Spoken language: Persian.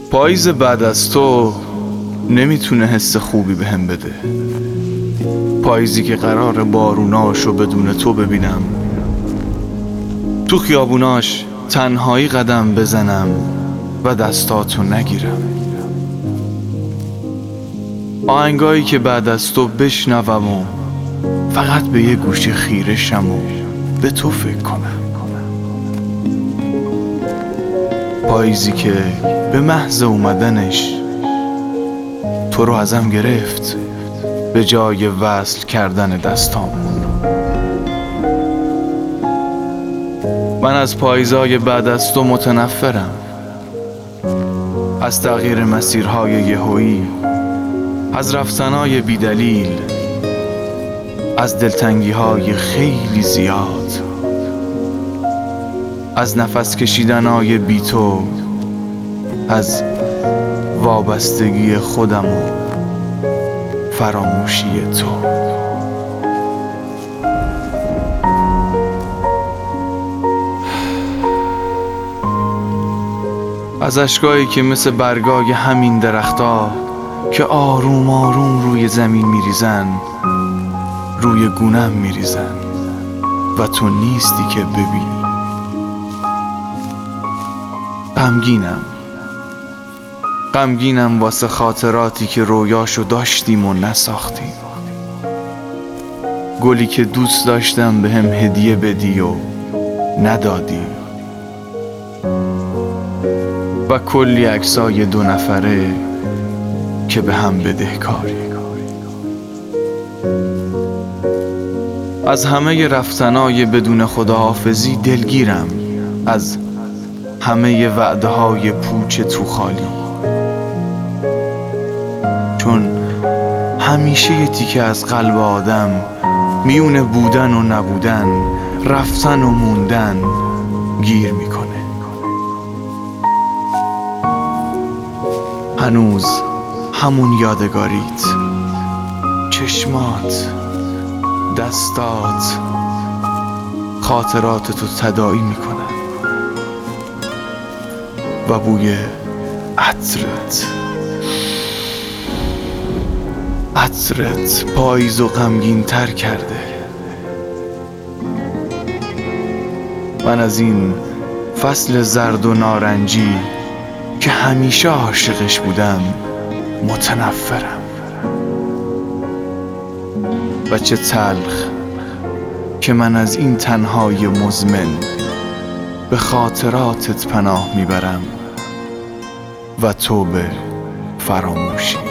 پاییز بعد از تو نمیتونه حس خوبی بهم بده. پاییزی که قرار باروناشو بدون تو ببینم، تو خیابوناش تنهایی قدم بزنم و دستاتو نگیرم. آهنگایی که بعد از تو بشنوم و فقط به یه گوشه خیره شم و به تو فکر کنم. پاییزی که به محض اومدنش تو رو ازم گرفت به جای وصل کردن دستامون. من از پاییزای بعد از تو متنفرم، از تغییر مسیرهای یهویی، از رفتنهای بیدلیل، از دلتنگیهای خیلی زیاد، از نفس کشیدنهای بی تو، از وابستگی خودم و فراموشی تو. از اشکایی که مثل برگای همین درختا که آروم آروم روی زمین میریزن، روی گونم میریزن و تو نیستی که ببینی. غمگینم واسه خاطراتی که رویاشو داشتیم و نساختیم. گلی که دوست داشتم به هم هدیه بدی و ندادی، و کلی عکسای 2 نفره که به هم بدهکاری. از همه رفتنای بدون خداحافظی دلگیرم، از همه وعده های پوچ تو خالی، چون همیشه یه تیکه از قلب آدم میونه بودن و نبودن، رفتن و موندن گیر میکنه. هنوز همون یادگاریت، چشمات، دستات خاطراتتو تداعی میکنن و بوی عطرت پاییزو غمگین تر کرده. من از این فصل زرد و نارنجی که همیشه عاشقش بودم متنفرم. و چه تلخ که من از این تنهای مزمن به خاطراتت پناه میبرم و تو به فراموشی.